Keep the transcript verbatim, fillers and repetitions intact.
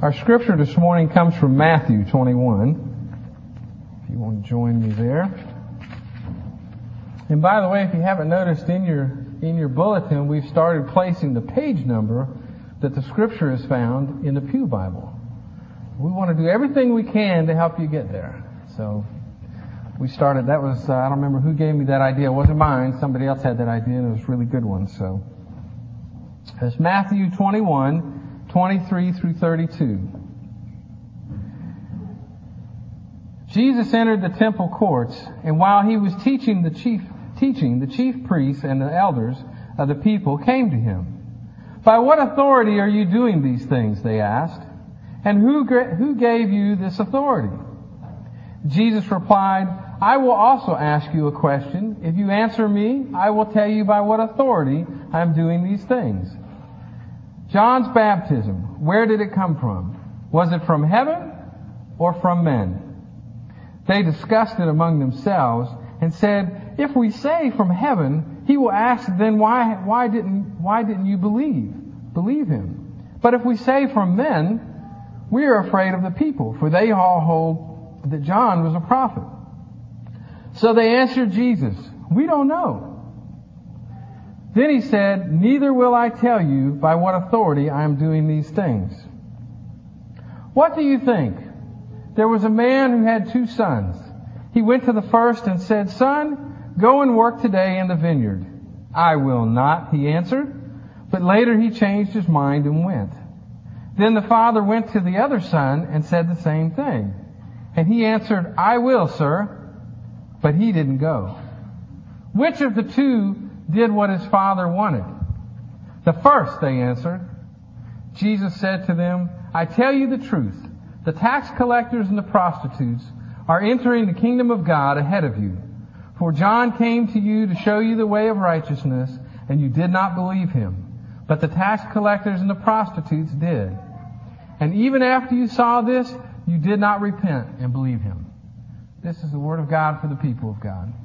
Our scripture this morning comes from Matthew twenty-one. If you want to join me there. And by the way, if you haven't noticed in your in your bulletin, we've started placing the page number that the scripture is found in the Pew Bible. We want to do everything we can to help you get there. So we started, that was, uh, I don't remember who gave me that idea. It wasn't mine. Somebody else had that idea, and it was a really good one. So it's Matthew twenty-one, twenty-three through thirty-two. Jesus entered the temple courts, and while he was teaching the chief teaching, the chief priests and the elders of the people came to him. "By what authority are you doing these things?" they asked. "And who who gave you this authority?" Jesus replied, "I will also ask you a question. If you answer me, I will tell you by what authority I am doing these things. John's baptism, where did it come from? Was it from heaven or from men?" They discussed it among themselves and said, "If we say from heaven, he will ask, then why why didn't why didn't you believe believe him? But if we say from men, we are afraid of the people, for they all hold that John was a prophet." So they answered Jesus, "We don't know." Then he said, "Neither will I tell you by what authority I am doing these things. What do you think? There was a man who had two sons. He went to the first and said, 'Son, go and work today in the vineyard.' 'I will not,' he answered. But later he changed his mind and went. Then the father went to the other son and said the same thing. And he answered, 'I will, sir.' But he didn't go. Which of the two did what his father wanted?" "The first," they answered. Jesus said to them, "I tell you the truth. The tax collectors and the prostitutes are entering the kingdom of God ahead of you. For John came to you to show you the way of righteousness, and you did not believe him. But the tax collectors and the prostitutes did. And even after you saw this, you did not repent and believe him." This is the word of God for the people of God.